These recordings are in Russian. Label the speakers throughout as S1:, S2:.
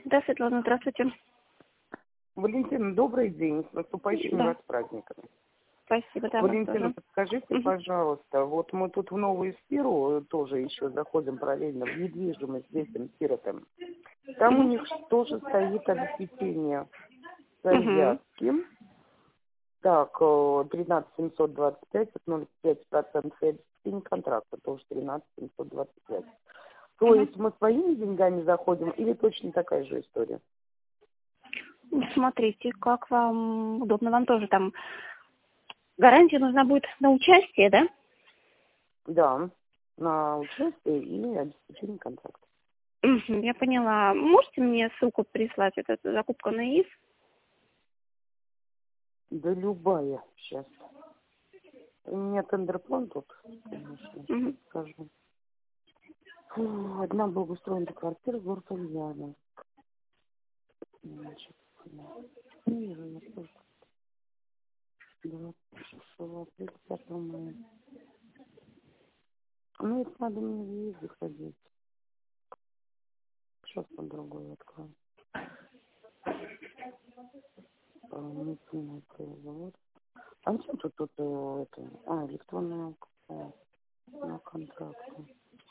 S1: Да, Светлана, здравствуйте.
S2: Валентина, добрый день. С наступающими
S1: Да.
S2: вас праздниками.
S1: Спасибо, да, вас
S2: Валентина,
S1: тоже.
S2: подскажите, пожалуйста, вот мы тут в новую сферу тоже еще заходим параллельно, в недвижимость детям-сиротам. Там у них тоже стоит обеспечение завязки. Так, 13 725, это 0,5% обеспечение контракта, тоже 13 725. То есть мы своими деньгами заходим или точно такая же история?
S1: Смотрите, как вам удобно. Вам тоже там гарантия нужна будет на участие, да?
S2: Да, на участие и обеспечение контракта.
S1: Я поняла. Можете мне ссылку прислать, это закупка на ИИС?
S2: Да любая сейчас. У меня тендерплан тут, конечно, скажу. Одна благоустроенная квартира, город Ульяновск. Значит, не вижу я тоже. 26 апреля, 5 мая. Ну, это надо мне в ЕИС заходить. Сейчас там другой открою. Медицинный производ. А что тут это? Электронная на контракте.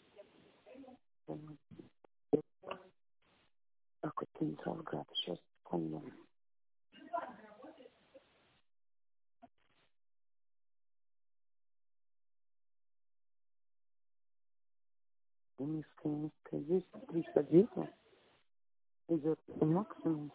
S2: Так, это Инград. Сейчас помню. Низкая. Здесь 310 идет максимум.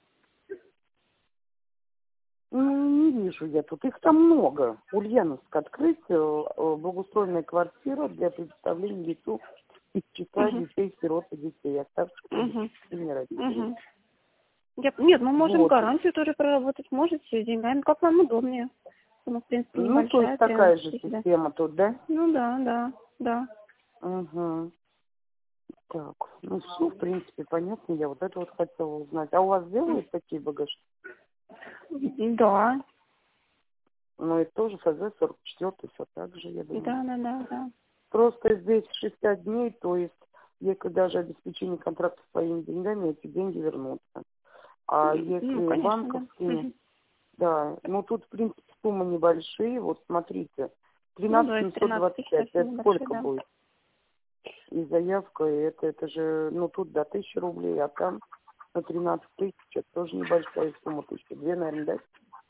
S2: Ну, не вижу я тут. Их там много. Ульяновск открыть. Благоустроенная квартира для предоставления лицу из числа детей, сирот и детей, оставшихся без родителей.
S1: Нет, мы можем
S2: Вот.
S1: гарантию тоже проработать. Можете с деньгами, как вам удобнее. Сумма, в принципе,
S2: Ну,
S1: небольшая.
S2: то есть такая же
S1: 13 000, да.
S2: система тут, да?
S1: Ну да.
S2: Угу. Так, ну все, в принципе, понятно. Я вот это вот хотела узнать. А у вас делают такие багажи?
S1: Да.
S2: Ну, это тоже ФЗ-44, все так же, я думаю.
S1: Да.
S2: Просто здесь 60 дней, то есть, если даже обеспечение контракта своими деньгами, эти деньги вернутся. А если
S1: конечно,
S2: банковские, да, ну тут, в принципе, суммы небольшие. Вот смотрите,
S1: Ну, да,
S2: 13
S1: 13 тысяч
S2: 725,
S1: совсем
S2: это
S1: небольшие,
S2: сколько
S1: да.
S2: будет? И заявка, это же, ну тут до 1000 рублей, а там на 13 тысяч, это тоже небольшая сумма, 1002, наверное, да?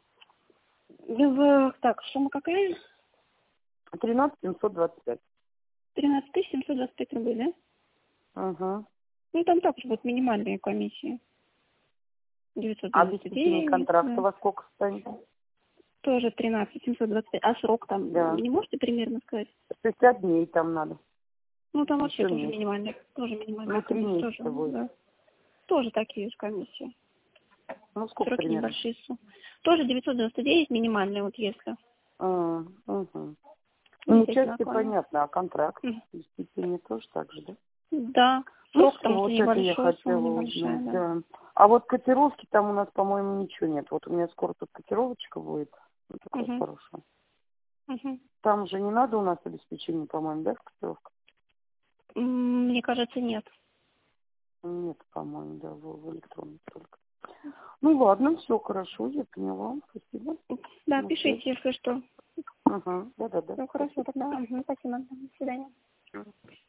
S1: Так, сумма какая?
S2: 13 725.
S1: 13 725 рублей, да?
S2: Угу.
S1: Ну, там также будут минимальные комиссии.
S2: А обеспечение
S1: 999,
S2: контракта
S1: да.
S2: во сколько станет?
S1: Тоже 13 725. А срок там
S2: Да.
S1: не можете примерно сказать?
S2: 60 дней там надо.
S1: Ну, там вообще
S2: Еще
S1: тоже
S2: меньше.
S1: минимальные. Тоже минимальные
S2: Ну, 3
S1: комиссии.
S2: месяца
S1: Тоже,
S2: будет.
S1: да. Тоже такие же комиссии.
S2: Ну, сколько
S1: Сроки
S2: примерно?
S1: небольшие. Тоже 999 минимальные, вот если.
S2: Угу. Ну,
S1: Здесь
S2: участие
S1: одинаково.
S2: понятно, а контракт? Обеспечение тоже так же, да?
S1: Да.
S2: Ну,
S1: Срок
S2: что,
S1: там, если
S2: вот это я
S1: небольшой, сумма
S2: хотела
S1: небольшая,
S2: узнать,
S1: да.
S2: да. А вот котировки там у нас, по-моему, ничего нет. Вот у меня скоро тут котировочка будет. Вот такая хорошая. Там же не надо у нас обеспечение, по-моему, да, в котировках?
S1: Мне кажется, нет.
S2: Нет, по-моему, да, в электронной только. Ну ладно, все хорошо, я поняла. Спасибо.
S1: Да,
S2: Ну,
S1: пишите,
S2: всё.
S1: если что.
S2: Ага, да.
S1: Все хорошо тогда. Спасибо. До свидания.